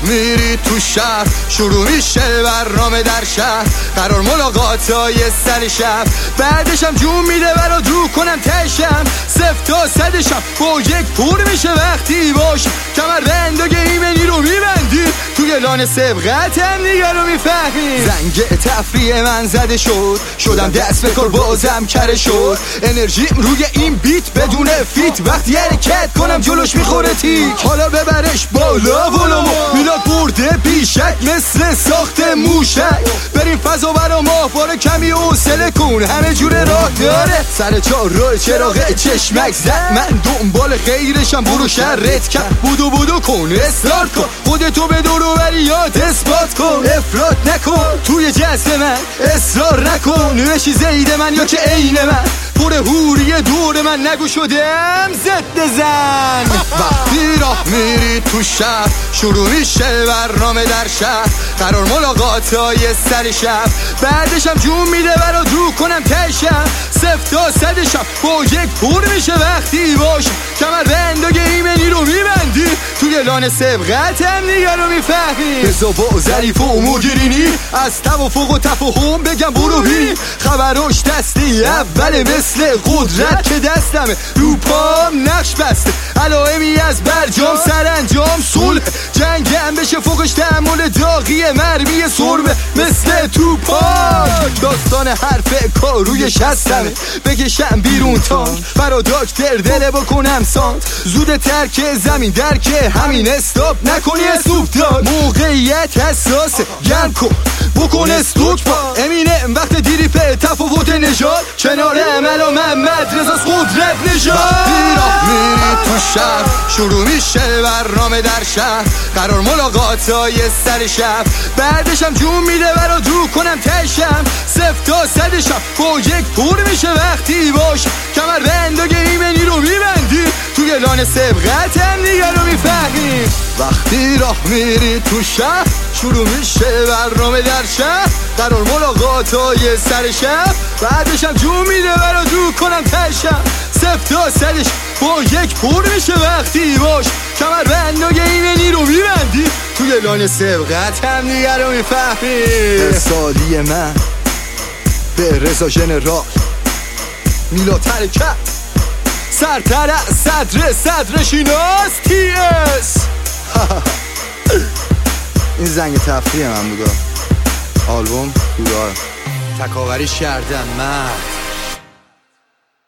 میری تو شهر، شروع میشه برنامه در شهر، قرار ملاقاتای سر شب، بعدشم جون میده برا دو کنم تشم، 0 تا 100شم با یک پور میشه وقتی باشه کمر بند و گیمنی رو میبندی توی لان سبقت هم دیگه رو میفهمی. زنگ تفریح من زده شد، شدم دست به کار بازم کره شد، انرژیم روی این بیت بدون فیت، وقتی حرکت کنم جلوش میخوره تیک، حالا ببرش بالا ولومو میلاد برده پیشک مثل ساخت موشک، بریم فضا برا ماهواره کمی حوصله کن همه جور راه داره، سر چهار راه چراغ چشمک زد، من دنبال خیرشم برو شرت کرد، بودو کن استارت کن، خودتو به دور و بریات اثبات کن، افراط نکن توی جست من اصرار نکن، نوشی زید من یا که عین من پر هوری دور من نگو شدم زد زن. وقتی راه میری تو شهر، شروع میشه برنامه در شهر، قرار ملاقاتای سر شب، بعدشم جون میده برا دو کنم تشم، 0 تا 100شم با یک پور میشه وقتی باشه کمر بند و گیمنی رو میبندی توی لان سبقت هم دیگه رو میفهمی. بزا با ظریف و مدیرینی از توافق و تفاهم بگم برو بینی، خبراش دستی اوله مثل قدرت که دستمه رو پام نقش بسته، علائمی از برجام سرانجام صلح، جنگم بشه فوقش تحمل داغی مرمی سربه مثل توپاک، داستان حرف کاروی شستمه بکشم بیرون تانک برا داکتر دله بکنم سانت، زود ترک زمین درک همین استاپ نکنی استوپتان، موقعیت حساسه گرم کن بکن استوک با امینه وقت دیری به تفاوت نژاد، کنار عمل و محمد رضا قدرت نژاد. میری تو شهر، شروع میشه برنامه در شهر، قرار ملاقاتای سر شب، بعدشم جون میده برا دو کنم تشم، 0 تا 100شم با یک پور میشه وقتی باشه کمر بند و گیمنی رو میبندی توی لان سبقت هم دیگه رو میفهمی. وقتی راه میری تو شهر، شروع میشه برنامه در شهر، قرار ملاقاتای سر شب، بعدشم جون میده برا دو کنم تشم، 0 تا 100ش با یک پور میشه وقتی باش کمر بند و گیمنی رو میبندی توی لان سبقت هم دیگه رو میفهمی. ارسالی من به رضا ژنرال میلاد حرکت، سرتر صدر شیناس TS. این زنگ تفریح من بودا، آلبوم بودا تکاوریش کردم من.